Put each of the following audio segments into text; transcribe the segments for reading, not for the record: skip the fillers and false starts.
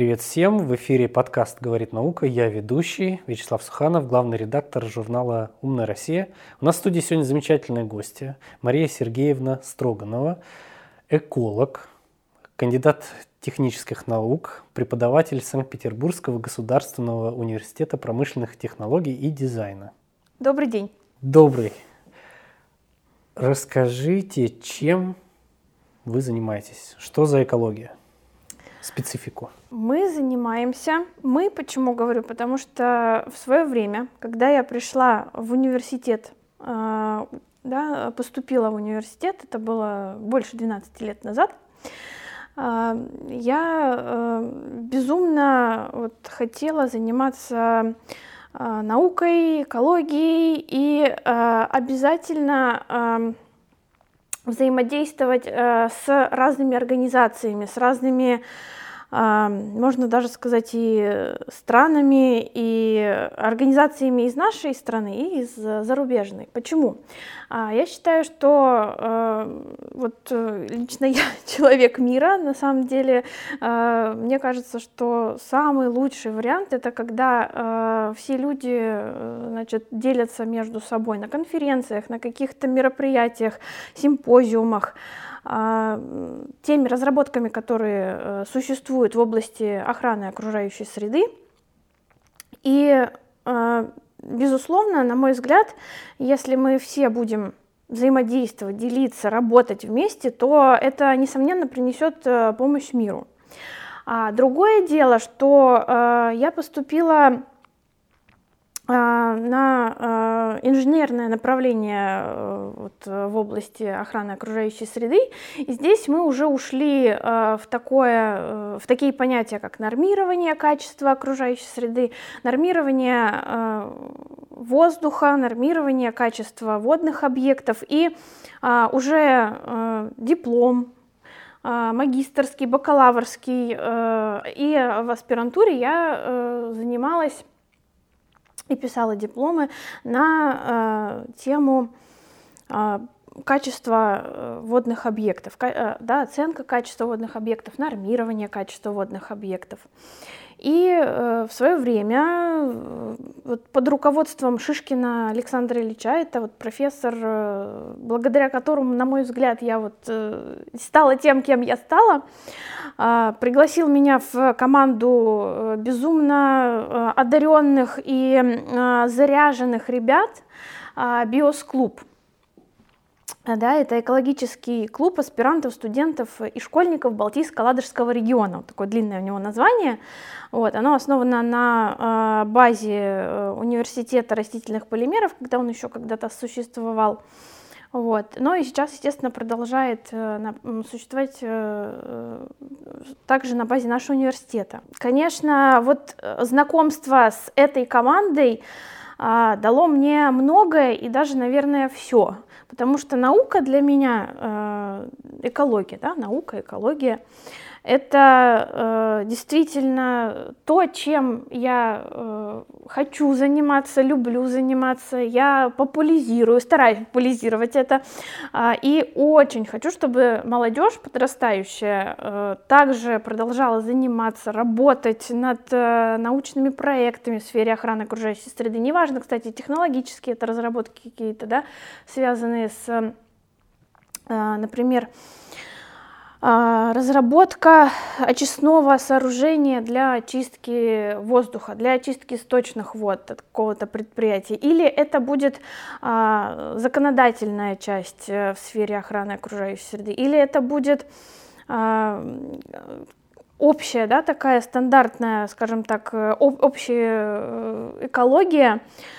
Привет всем! В эфире подкаст «Говорит наука». Я ведущий Вячеслав Суханов, главный редактор журнала «Умная Россия». У нас в студии сегодня замечательные гости. Мария Сергеевна Строганова, эколог, кандидат технических наук, преподаватель Санкт-Петербургского государственного университета промышленных технологий и дизайна. Добрый день. Добрый. Расскажите, чем вы занимаетесь? Что за экология? Специфику. Почему говорю? Потому что в свое время, когда я пришла в университет, поступила в университет, это было больше 12 лет назад, я безумно хотела заниматься наукой, экологией и обязательно взаимодействовать с разными организациями, с разными, можно даже сказать, и странами, и организациями из нашей страны, и из зарубежной. Почему? Я считаю, что лично я человек мира, на самом деле, мне кажется, что самый лучший вариант — это когда все люди, делятся между собой на конференциях, на каких-то мероприятиях, симпозиумах, теми разработками, которые существуют в области охраны окружающей среды. И, безусловно, на мой взгляд, если мы все будем взаимодействовать, делиться, работать вместе, то это, несомненно, принесет помощь миру. Другое дело, что я поступила на инженерное направление в области охраны окружающей среды. И здесь мы уже ушли в такие понятия, как нормирование качества окружающей среды, нормирование воздуха, нормирование качества водных объектов и уже диплом, магистерский, бакалаврский. И в аспирантуре я занималась и писала дипломы на тему качества водных объектов, оценка качества водных объектов, нормирование качества водных объектов. И в свое время под руководством Шишкина Александра Ильича, это профессор, благодаря которому, на мой взгляд, я стала тем, кем я стала, пригласил меня в команду безумно одаренных и заряженных ребят «Биос-клуб». Это экологический клуб аспирантов, студентов и школьников Балтийско-Ладожского региона. Такое длинное у него название. Оно основано на базе университета растительных полимеров, когда он еще когда-то существовал. Но и сейчас, естественно, продолжает существовать также на базе нашего университета. Конечно, знакомство с этой командой дало мне многое и даже, наверное, все. Потому что наука для меня, экология, наука, экология, это действительно то, чем я хочу заниматься, люблю заниматься, я стараюсь популяризировать это. И очень хочу, чтобы молодежь подрастающая также продолжала заниматься, работать над научными проектами в сфере охраны окружающей среды. Неважно, кстати, технологические это разработки какие-то, связанные с, например, разработка очистного сооружения для очистки воздуха, для очистки сточных вод от какого-то предприятия. Или это будет законодательная часть в сфере охраны окружающей среды. Или это будет общая, такая стандартная, скажем так, общая экология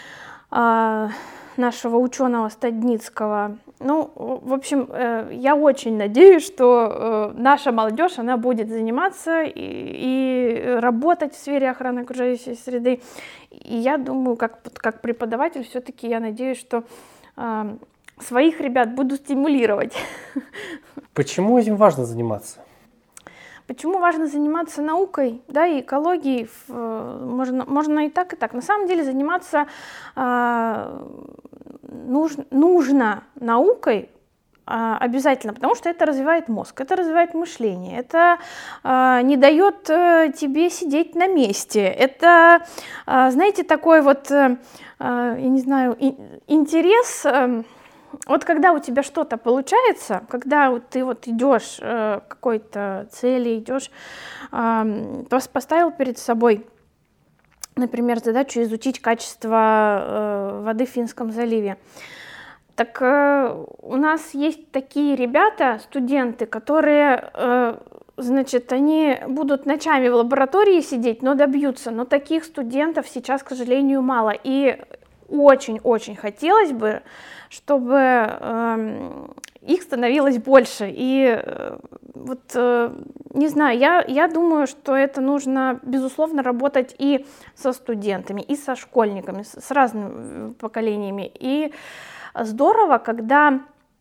нашего ученого Стадницкого. В общем, я очень надеюсь, что наша молодежь, она будет заниматься и работать в сфере охраны окружающей среды. И я думаю, как преподаватель, все-таки я надеюсь, что своих ребят буду стимулировать. Почему этим важно заниматься? Почему важно заниматься наукой, и экологией? Можно и так, и так. На самом деле заниматься нужно наукой обязательно, потому что это развивает мозг, это развивает мышление, это не дает тебе сидеть на месте. Это, знаете, такой вот, я не знаю, интерес. Вот когда у тебя что-то получается, когда вот ты вот идешь к какой-то цели, идешь, поставил перед собой, например, задачу изучить качество воды в Финском заливе. Так у нас есть такие ребята, студенты, которые, значит, они будут ночами в лаборатории сидеть, но добьются. Но таких студентов сейчас, к сожалению, мало. И очень-очень хотелось бы, чтобы их становилось больше. И вот, не знаю, я думаю, что это нужно, безусловно, работать и со студентами, и со школьниками, с разными поколениями. И здорово, когда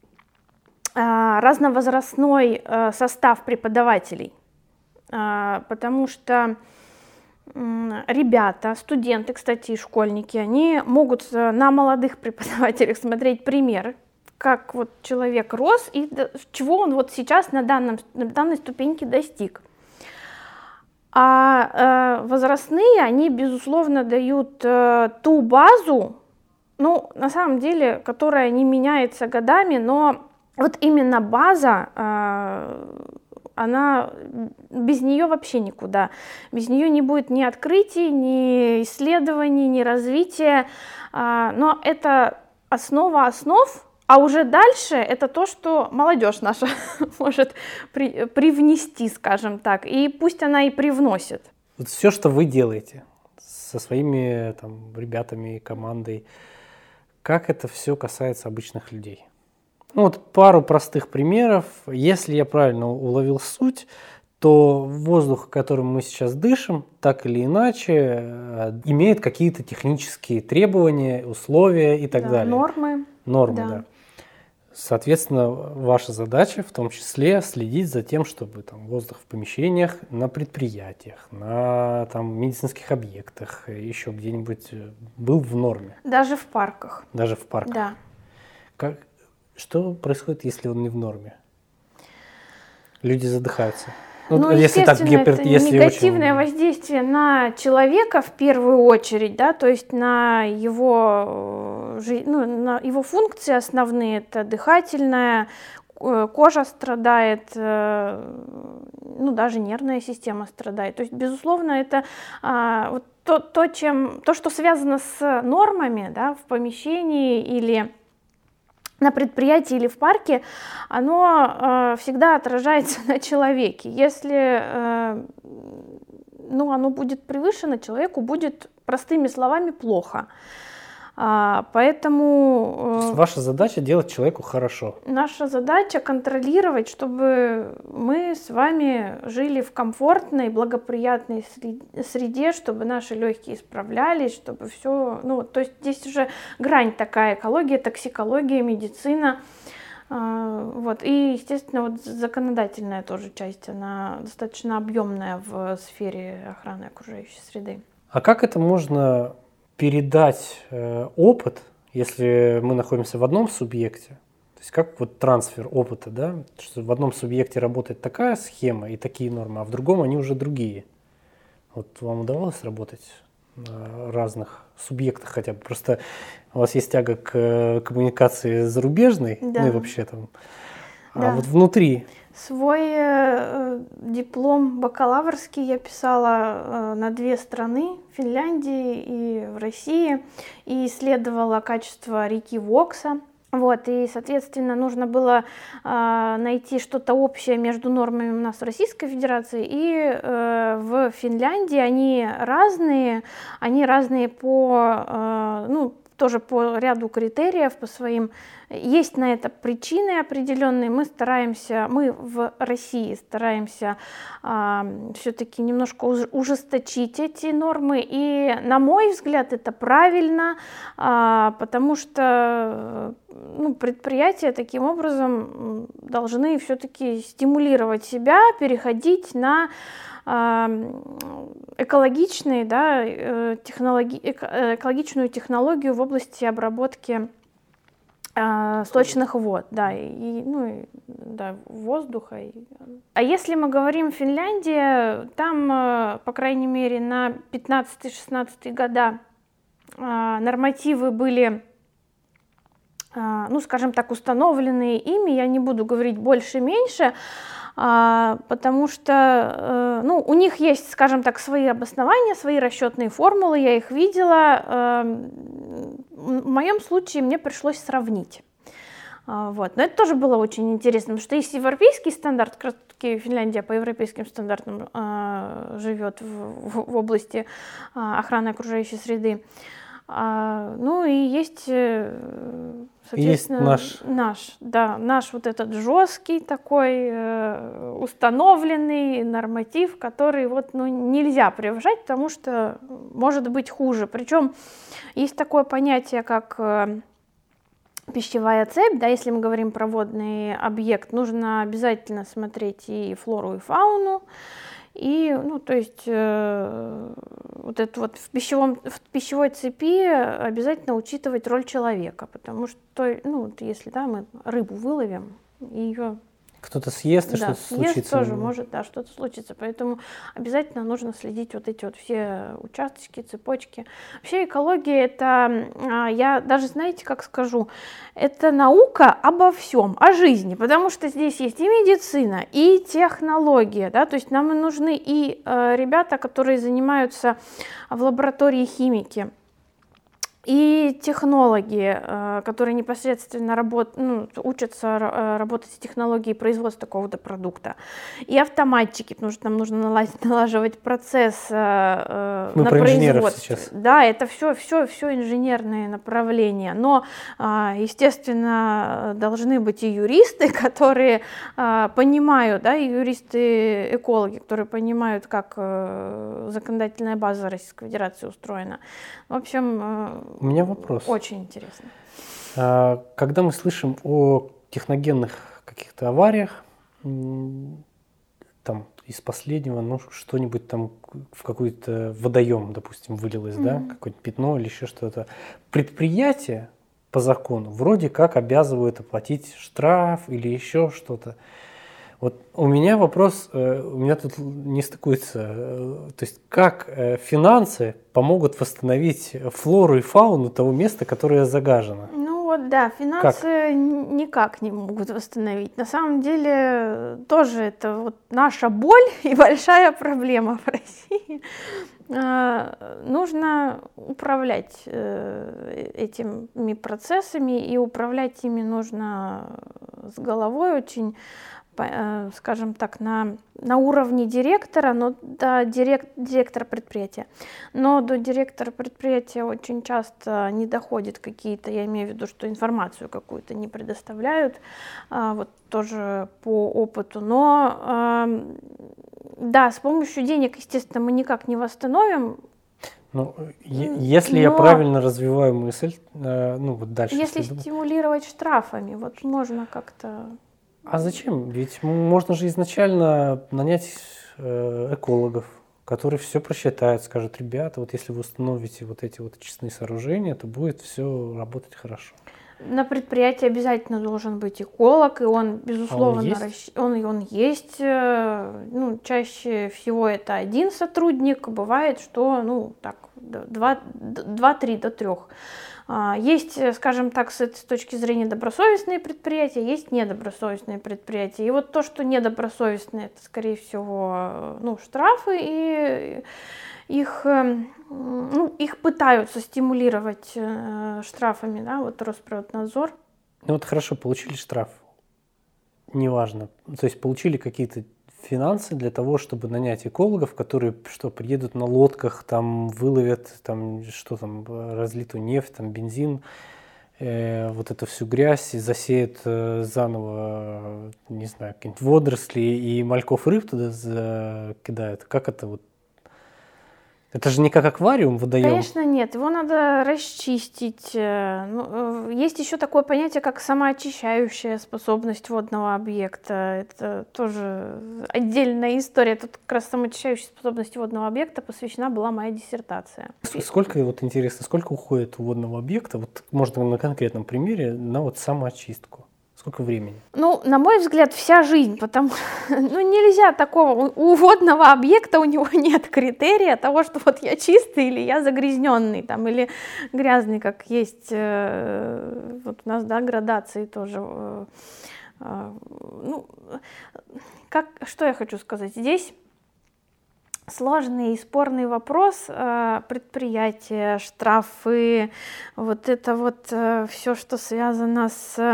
разновозрастной состав преподавателей, потому что ребята, студенты, кстати, и школьники, они могут на молодых преподавателях смотреть пример, как вот человек рос и чего он вот сейчас на данной ступеньке достиг. А возрастные, они, безусловно, дают ту базу, ну, на самом деле, которая не меняется годами, но вот именно база, она без нее вообще никуда. Без нее не будет ни открытий, ни исследований, ни развития. Но это основа основ, а уже дальше это то, что молодежь наша может привнести, скажем так. И пусть она и привносит. Вот все, что вы делаете со своими там ребятами и командой, как это все касается обычных людей? Ну, вот пару простых примеров. Если я правильно уловил суть, то воздух, которым мы сейчас дышим, так или иначе, имеет какие-то технические требования, условия и так далее. Нормы. Нормы, да. Соответственно, ваша задача в том числе следить за тем, чтобы там, воздух в помещениях, на предприятиях, на там, медицинских объектах, еще где-нибудь был в норме. Даже в парках. Даже в парках. Да. Что происходит, если он не в норме? Люди задыхаются. Ну, если так, это негативное воздействие на человека в первую очередь, да, то есть на его функции основные, это дыхательная, кожа страдает, ну, даже нервная система страдает. То есть, безусловно, это вот то, что связано с нормами, да, в помещении или на предприятии или в парке, оно всегда отражается на человеке. Если оно будет превышено, человеку будет, простыми словами, плохо. Поэтому... То есть ваша задача делать человеку хорошо? Наша задача контролировать, чтобы мы с вами жили в комфортной, благоприятной среде, чтобы наши легкие справлялись, чтобы все... Ну, то есть здесь уже грань такая: экология, токсикология, медицина. Вот. И, естественно, вот законодательная тоже часть, она достаточно объемная в сфере охраны окружающей среды. А как это можно передать опыт, если мы находимся в одном субъекте? То есть как вот трансфер опыта, да? Что в одном субъекте работает такая схема и такие нормы, а в другом они уже другие. Вот вам удавалось работать на разных субъектах хотя бы? Просто у вас есть тяга к коммуникации зарубежной, да. Ну и вообще там. Да. А вот внутри... Свой диплом бакалаврский я писала на 2 страны, в Финляндии и в России, и исследовала качество реки Вокса. Вот, и, соответственно, нужно было найти что-то общее между нормами у нас в Российской Федерации и в Финляндии. Они разные по, тоже по ряду критериев, по своим. Есть на это причины определенные. Мы в России стараемся все-таки немножко ужесточить эти нормы. И, на мой взгляд, это правильно, потому что предприятия таким образом должны все-таки стимулировать себя, переходить на экологичную технологию в области обработки сточных вод, да, да, воздуха. А если мы говорим Финляндия, там, по крайней мере, на 15-16 года нормативы были, скажем так, установленные ими, я не буду говорить больше-меньше, потому что, у них есть, скажем так, свои обоснования, свои расчетные формулы, я их видела. В моем случае мне пришлось сравнить. Вот. Но это тоже было очень интересно, потому что есть европейский стандарт, как раз таки Финляндия по европейским стандартам живет в области охраны окружающей среды. И есть, соответственно, наш вот этот жесткий такой установленный норматив, который нельзя превышать, потому что может быть хуже. Причем есть такое понятие, как пищевая цепь, да, если мы говорим про водный объект, нужно обязательно смотреть и флору, и фауну. И, в пищевой цепи обязательно учитывать роль человека, потому что, если, мы рыбу выловим, ее кто-то съест, и что-то случится. Тоже может, что-то случится. Поэтому обязательно нужно следить эти все участочки, цепочки. Вообще экология я даже, знаете, как скажу, это наука обо всем, о жизни, потому что здесь есть и медицина, и технология, да, то есть нам и нужны и ребята, которые занимаются в лаборатории химики, и технологи, которые непосредственно учатся работать с технологией производства какого-то продукта, и автоматчики, потому что нам нужно налаживать процесс на производстве. Сейчас. Да, это все инженерные направления, но, естественно, должны быть и юристы, которые понимают, да, и юристы-экологи, которые понимают, как законодательная база Российской Федерации устроена. В общем, у меня вопрос. Очень интересно. Когда мы слышим о техногенных каких-то авариях, там из последнего, что-нибудь там в какой-то водоем, допустим, вылилось, да, какое-то пятно или еще что-то. Предприятие по закону вроде как обязывают оплатить штраф или еще что-то. Вот у меня вопрос, у меня тут не стыкуется, то есть как финансы помогут восстановить флору и фауну того места, которое загажено? Финансы никак не могут восстановить. На самом деле тоже это наша боль и большая проблема в России. Нужно управлять этими процессами, и управлять ими нужно с головой очень, скажем так, на уровне директора, директора предприятия. Но до директора предприятия очень часто не доходят какие-то, я имею в виду, что информацию какую-то не предоставляют, тоже по опыту. Но с помощью денег, естественно, мы никак не восстановим. Если я правильно развиваю мысль, дальше. Если стимулировать штрафами, можно как-то... А зачем? Ведь можно же изначально нанять экологов, которые все просчитают, скажут: ребята, если вы установите эти очистные сооружения, то будет все работать хорошо. На предприятии обязательно должен быть эколог, и он, безусловно, он есть. Чаще всего это один сотрудник, бывает, что 2-3 до 3. Есть, скажем так, с точки зрения добросовестные предприятия, есть недобросовестные предприятия. И то, что недобросовестные, это, скорее всего, штрафы, и их пытаются стимулировать штрафами, Росприроднадзор. Хорошо, получили штраф, неважно, то есть получили какие-то финансы для того, чтобы нанять экологов, которые приедут на лодках, выловят разлитую нефть, бензин, эту всю грязь, и засеют заново, не знаю, какие-нибудь водоросли, и мальков, рыб туда закидают. Как это Это же не как аквариум выдаем. Конечно, нет. Его надо расчистить. Есть еще такое понятие, как самоочищающая способность водного объекта. Это тоже отдельная история. Тут как раз самоочищающей способности водного объекта посвящена была моя диссертация. Сколько, вот интересно, сколько уходит у водного объекта, вот можно на конкретном примере, на вот самоочистку? Сколько времени? На мой взгляд, вся жизнь, потому что нельзя такого, у водного объекта у него нет критерия того, что вот я чистый или я загрязненный, там, или грязный, как есть, вот у нас, да, градации тоже. Что я хочу сказать? Здесь сложный и спорный вопрос, предприятия, штрафы, вот это вот все, что связано с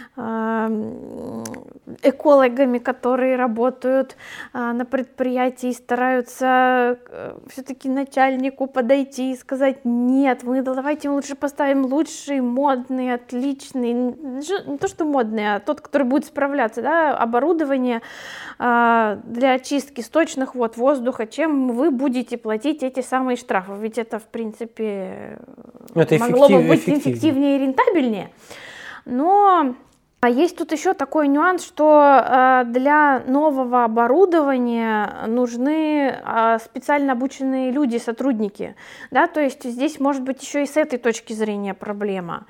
экологами, которые работают на предприятии, стараются все-таки начальнику подойти и сказать: нет, давайте мы лучше поставим лучший, модный, отличный, не то что модный, а тот, который будет справляться, да, оборудование для очистки сточных вод, воздуха, чем вы будете платить эти самые штрафы. Ведь это, в принципе, могло бы быть эффективнее и рентабельнее. Но есть тут еще такой нюанс, что для нового оборудования нужны специально обученные люди, сотрудники. Да? То есть здесь может быть еще и с этой точки зрения проблема.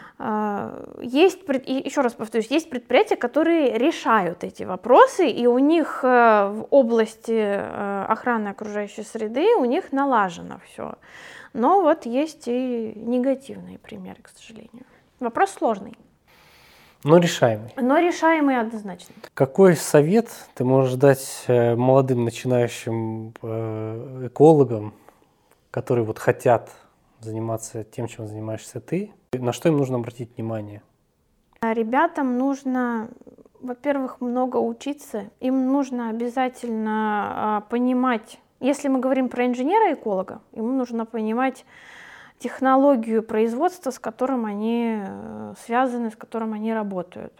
Еще раз повторюсь, есть предприятия, которые решают эти вопросы, и у них в области охраны окружающей среды у них налажено все. Но вот есть и негативные примеры, к сожалению. Вопрос сложный. Но решаемый. Но решаемый однозначно. Какой совет ты можешь дать молодым начинающим экологам, которые вот хотят заниматься тем, чем занимаешься ты? На что им нужно обратить внимание? Ребятам нужно, во-первых, много учиться. Им нужно обязательно понимать, если мы говорим про инженера-эколога, ему нужно понимать технологию производства, с которым они связаны, с которым они работают.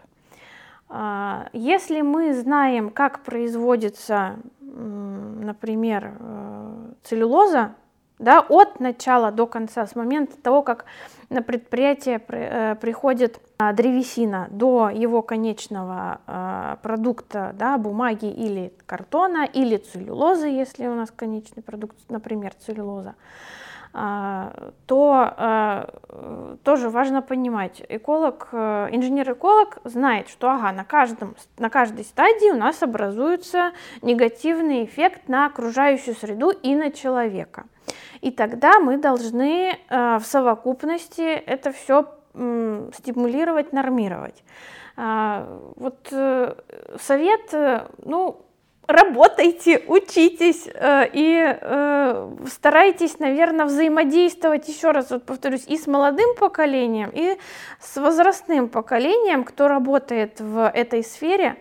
Если мы знаем, как производится, например, целлюлоза, да, от начала до конца, с момента того, как на предприятие приходит древесина, до его конечного продукта, да, бумаги или картона, или целлюлозы, если у нас конечный продукт, например, целлюлоза, то тоже важно понимать, инженер-эколог знает, что на каждой стадии у нас образуется негативный эффект на окружающую среду и на человека. И тогда мы должны в совокупности это все стимулировать, нормировать. Вот совет, работайте, учитесь и старайтесь, наверное, взаимодействовать, еще раз вот повторюсь, и с молодым поколением, и с возрастным поколением, кто работает в этой сфере,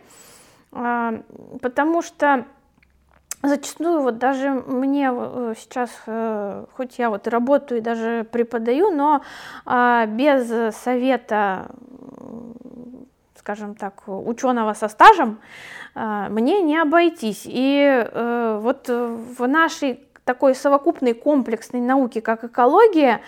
потому что зачастую вот даже мне сейчас, хоть я вот и работаю и даже преподаю, но без совета, скажем так, ученого со стажем мне не обойтись. И вот в нашей такой совокупной комплексной науке, как экология,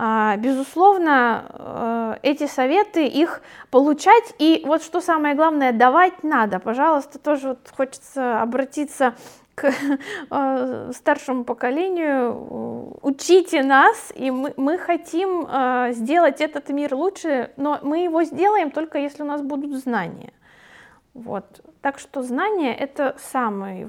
безусловно, эти советы, их получать и вот что самое главное, давать надо. Пожалуйста, тоже вот хочется обратиться к старшему поколению: учите нас, и мы хотим сделать этот мир лучше, но мы его сделаем только если у нас будут знания. Вот. Так что знания — это самый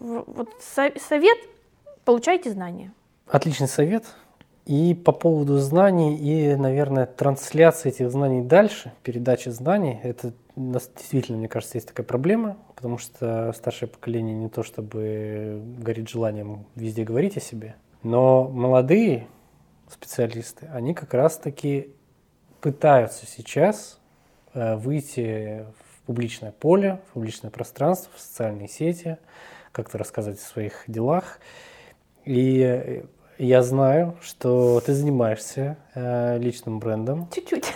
совет. Получайте знания. Отличный совет. И по поводу знаний и, наверное, трансляции этих знаний дальше, передачи знаний, это у нас действительно, мне кажется, есть такая проблема, потому что старшее поколение не то чтобы горит желанием везде говорить о себе, но молодые специалисты, они как раз-таки пытаются сейчас выйти в публичное поле, в публичное пространство, в социальные сети, как-то рассказывать о своих делах. И я знаю, что ты занимаешься личным брендом.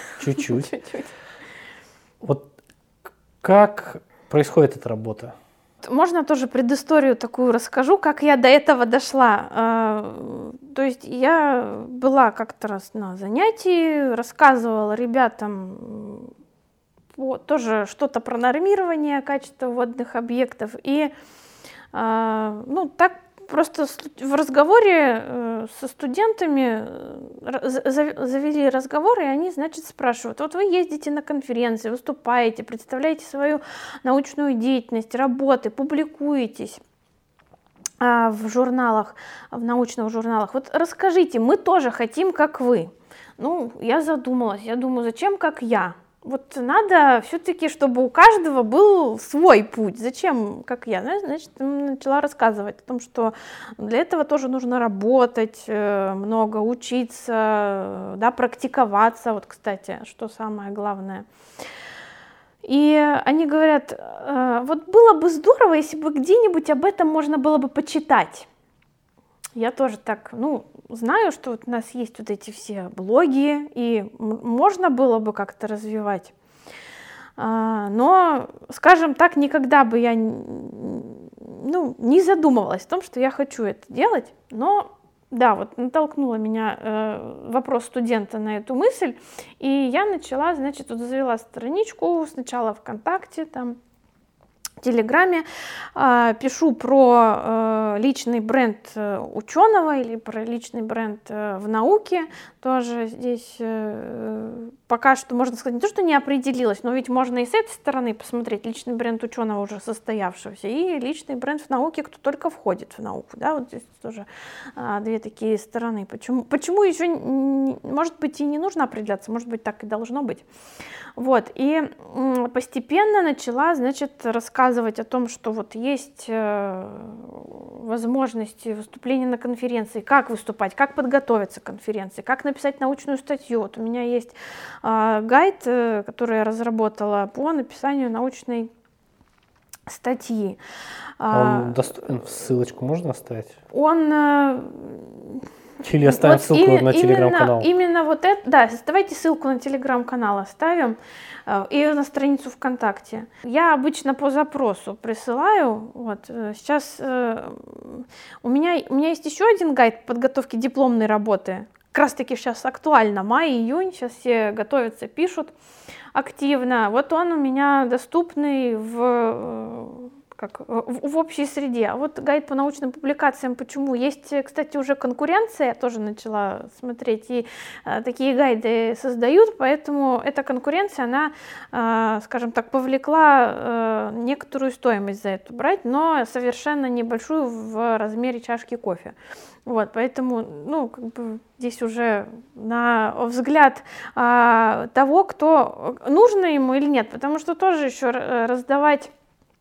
Чуть-чуть. Вот как происходит эта работа? Можно тоже предысторию такую расскажу, как я до этого дошла. То есть я была как-то раз на занятии, рассказывала ребятам тоже что-то про нормирование качества водных объектов. И так просто в разговоре со студентами завели разговор, и они, значит, спрашивают: вот вы ездите на конференции, выступаете, представляете свою научную деятельность, работы, публикуетесь в журналах, в научных журналах. Вот расскажите, мы тоже хотим, как вы. Я задумалась, я думаю, зачем как я? Вот надо все-таки, чтобы у каждого был свой путь. Зачем, как я? Значит, начала рассказывать о том, что для этого тоже нужно работать, много учиться, да, практиковаться. Вот, кстати, что самое главное. И они говорят: вот было бы здорово, если бы где-нибудь об этом можно было бы почитать. Я тоже так, знаю, что вот у нас есть вот эти все блоги, и можно было бы как-то развивать. Но, скажем так, никогда бы я не задумывалась о том, что я хочу это делать. Но, да, вот натолкнула меня вопрос студента на эту мысль, и я начала, значит, вот завела страничку сначала ВКонтакте, там, в Телеграме, пишу про личный бренд ученого или про личный бренд в науке. Тоже здесь пока что, можно сказать, не то, что не определилась, но ведь можно и с этой стороны посмотреть личный бренд ученого уже состоявшегося и личный бренд в науке, кто только входит в науку. Да? Вот здесь тоже две такие стороны. Почему еще, может быть, и не нужно определяться, может быть, так и должно быть. Вот. И постепенно начала, значит, рассказывать о том, что вот есть возможности выступления на конференции, как выступать, как подготовиться к конференции, как написать научную статью. Вот у меня есть гайд, который я разработала по написанию научной статьи. Он доступен? Ссылочку можно оставить? Он... Или оставим вот ссылку на телеграм-канал? Именно вот это, да, давайте ссылку на телеграм-канал оставим и на страницу ВКонтакте. Я обычно по запросу присылаю. Вот, сейчас у меня есть еще один гайд подготовки дипломной работы. Как раз таки сейчас актуально, май, июнь, сейчас все готовятся, пишут активно. Вот он у меня доступный в общей среде. А вот гайд по научным публикациям, почему? Есть, кстати, уже конкуренция, я тоже начала смотреть, и такие гайды создают, поэтому эта конкуренция, она, скажем так, повлекла некоторую стоимость за это брать, но совершенно небольшую в размере чашки кофе. Вот, поэтому, здесь уже на взгляд того, кто нужно ему или нет, потому что тоже еще раздавать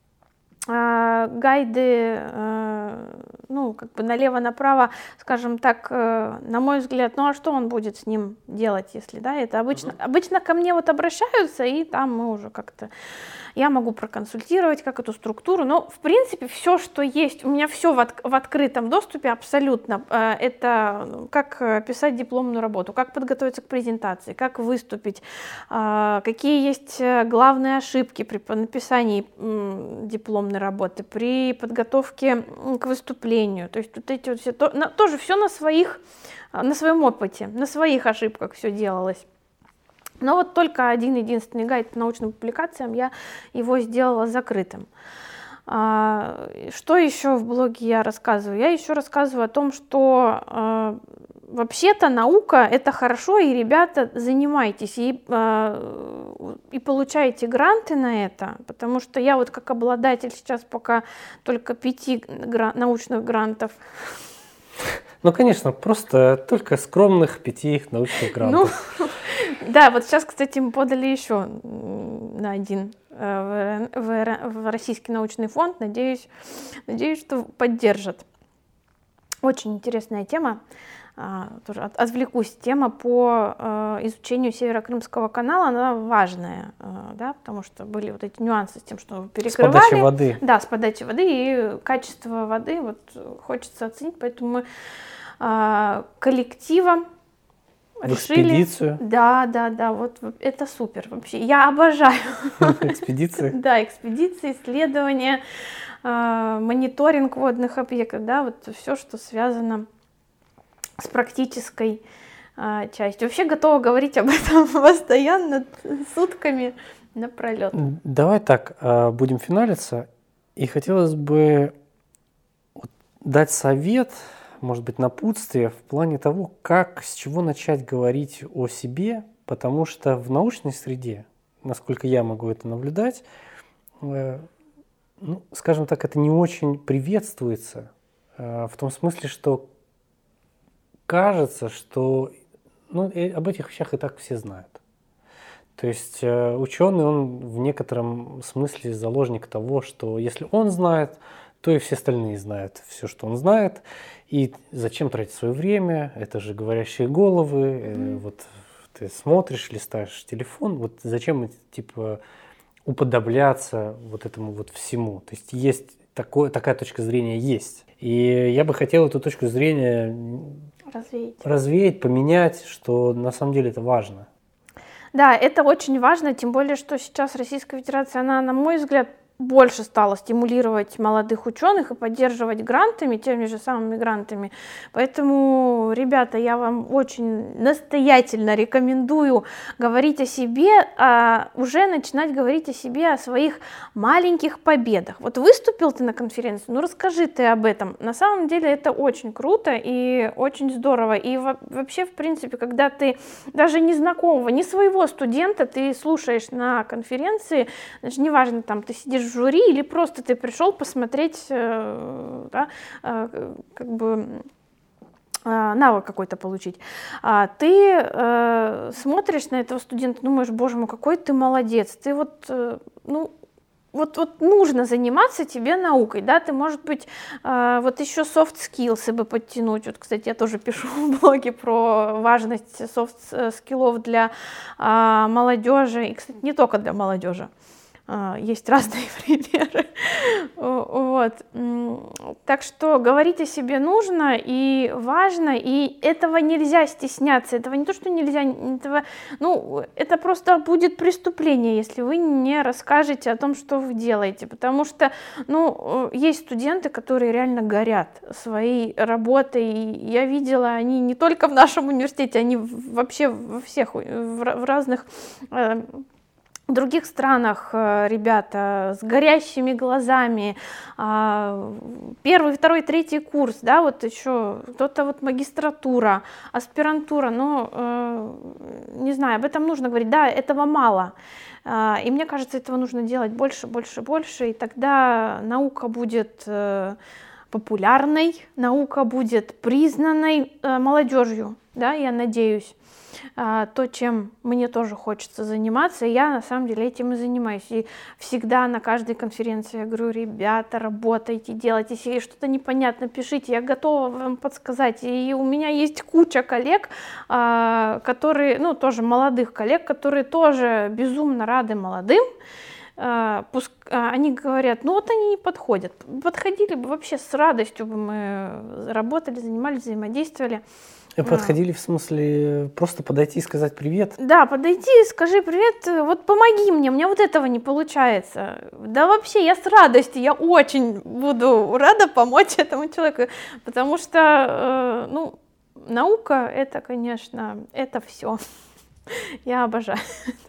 гайды, налево-направо, скажем так, на мой взгляд, а что он будет с ним делать, если, да, это обычно ко мне вот обращаются, и там мы уже как-то, я могу проконсультировать, как эту структуру, но, в принципе, все, что есть, у меня все в открытом доступе абсолютно, это как писать дипломную работу, как подготовиться к презентации, как выступить, какие есть главные ошибки при написании дипломной работы, при подготовке к выступлению. То есть вот эти вот все, тоже все на своем опыте, на своих ошибках все делалось. Но вот только один единственный гайд по научным публикациям, я его сделала закрытым. Что еще в блоге я рассказываю? Я еще рассказываю о том, что вообще-то наука – это хорошо, и, ребята, занимайтесь, и получаете гранты на это, потому что я вот как обладатель сейчас пока только 5 научных грантов. Конечно, просто только скромных 5 научных грантов. Да, вот сейчас, кстати, мы подали еще на один в Российский научный фонд. Надеюсь, что поддержат. Очень интересная тема. Тоже отвлекусь. Тема по изучению Северо-Крымского канала, она важная, да, потому что были вот эти нюансы с тем, что перекрывали. С подачей воды. Да, с подачей воды, и качество воды вот хочется оценить, поэтому мы коллективом решили... В экспедицию? Да, вот это супер вообще. Я обожаю. Экспедиции? Да, экспедиции, исследования. мониторинг водных объектов, да, вот все, что связано с практической частью. Вообще готова говорить об этом постоянно, сутками напролет. Давай так, будем финалиться. И хотелось бы дать совет, может быть, напутствие в плане того, как, с чего начать говорить о себе, потому что в научной среде, насколько я могу это наблюдать, скажем так, это не очень приветствуется, в том смысле, что кажется, что об этих вещах и так все знают. То есть ученый, он в некотором смысле заложник того, что если он знает, то и все остальные знают все, что он знает. И зачем тратить свое время? Это же говорящие головы. Вот ты смотришь, листаешь телефон. Вот зачем типа уподобляться вот этому вот всему? То есть такая точка зрения есть. И я бы хотел эту точку зрения развеять, поменять, что на самом деле это важно. Да, это очень важно, тем более, что сейчас Российская Федерация, она, на мой взгляд, больше стала стимулировать молодых ученых и поддерживать грантами, теми же самыми грантами. Поэтому, ребята, я вам очень настоятельно рекомендую говорить о себе, уже начинать говорить о себе, о своих маленьких победах. Вот выступил ты на конференции, расскажи ты об этом. На самом деле это очень круто и очень здорово. И вообще, в принципе, когда ты даже незнакомого, не своего студента ты слушаешь на конференции, значит, неважно, там ты сидишь в жюри или просто ты пришел посмотреть, да, как бы навык какой-то получить. Ты смотришь на этого студента, думаешь, боже мой, какой ты молодец, ты вот нужно заниматься тебе наукой, да, ты, может быть, вот еще soft skills бы подтянуть. Вот, кстати, я тоже пишу в блоге про важность soft скиллов для молодежи, и, кстати, не только для молодежи. Есть разные примеры. Вот. Так что говорить о себе нужно и важно, и этого нельзя стесняться. Этого не то, что нельзя, это просто будет преступление, если вы не расскажете о том, что вы делаете. Потому что, есть студенты, которые реально горят своей работой. И я видела, они не только в нашем университете, они вообще во всех, в разных в других странах ребята с горящими глазами, первый, второй, третий курс, да, вот еще кто-то вот магистратура, аспирантура, не знаю, об этом нужно говорить, да, этого мало. И мне кажется, этого нужно делать больше, больше, больше, и тогда наука будет популярной, наука будет признанной молодежью, да, я надеюсь. То, чем мне тоже хочется заниматься, и я на самом деле этим и занимаюсь. И всегда на каждой конференции я говорю, ребята, работайте, делайте, если что-то непонятно, пишите, я готова вам подсказать. И у меня есть куча коллег, которые, тоже молодых коллег, которые тоже безумно рады молодым. Они говорят, они не подходят. Подходили бы вообще с радостью, бы мы работали, занимались, взаимодействовали. Подходили в смысле просто подойти и сказать привет? Да, подойти, скажи привет, вот помоги мне вот этого не получается. Да вообще, я с радостью, я очень буду рада помочь этому человеку, потому что, наука это, конечно, это все. Я обожаю.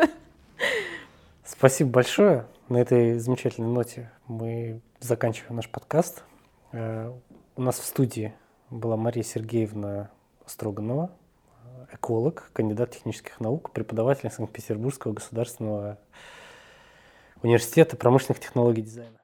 Спасибо большое. На этой замечательной ноте мы заканчиваем наш подкаст. У нас в студии была Мария Сергеевна Строганова, эколог, кандидат технических наук, преподаватель Санкт-Петербургского государственного университета промышленных технологий и дизайна.